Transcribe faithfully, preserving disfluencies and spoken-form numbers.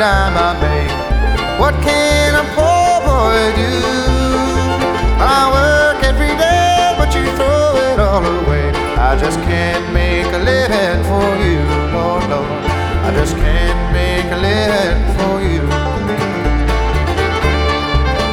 dime I make. What can a poor boy do? I work every day, but you throw it all away. I just can't make